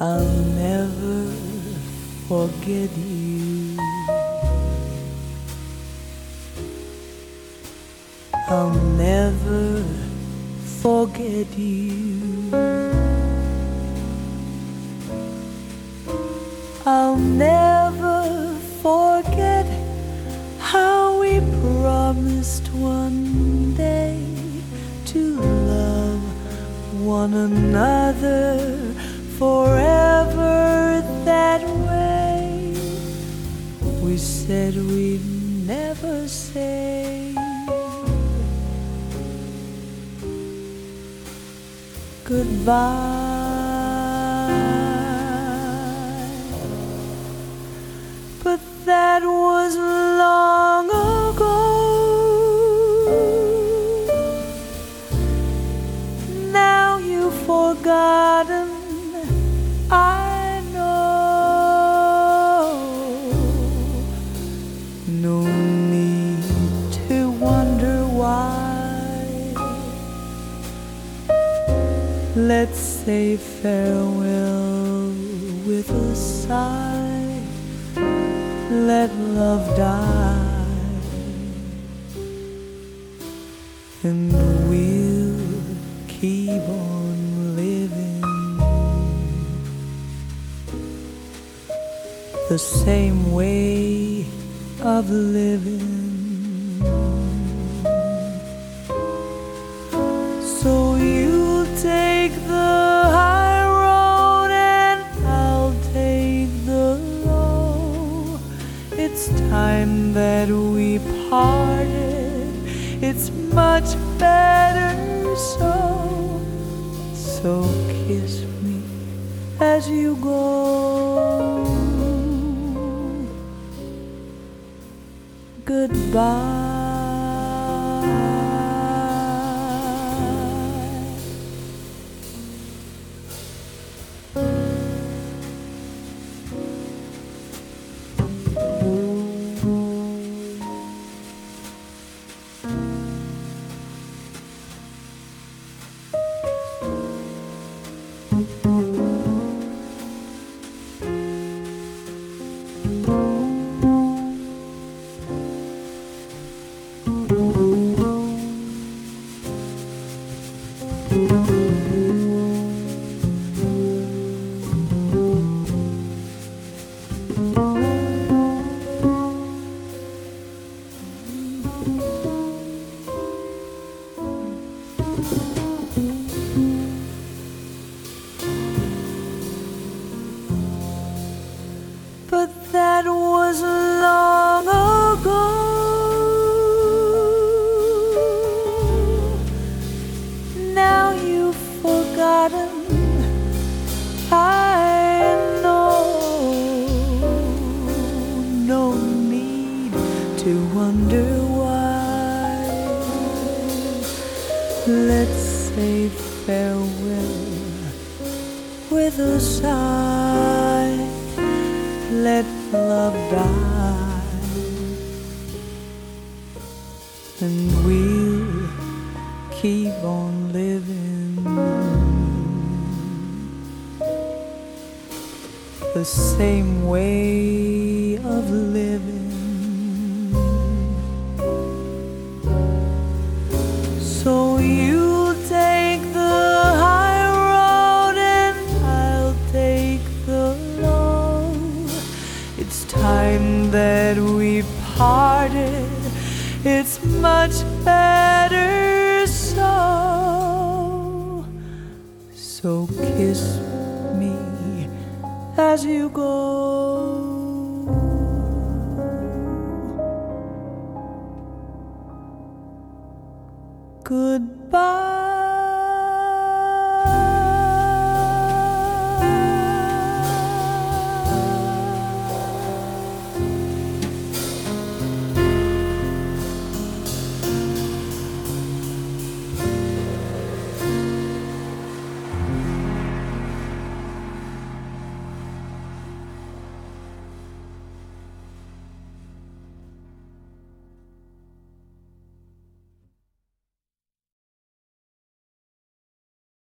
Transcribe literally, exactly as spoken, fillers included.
I'll never forget you. I'll never forget you. I'll never forget how we promised one day to love one another forever that way. We said we'd never say goodbye. But that was long ago. Now you've forgotten, I know. No need to wonder why. Let's say farewell with a sigh. Let love die, and we'll keep on living the same way of living. So you take the high road and I'll take the low. It's time that we parted. It's much better so. So kiss me as you go. Goodbye. But that was long ago. Now you've forgotten, I know. No need to wonder why. Let's say farewell with a sigh. Let love die, and we'll keep on living the same way of living. So you take the high road and I'll take the low. It's time that we parted. It's much better so. So kiss me as you go. Good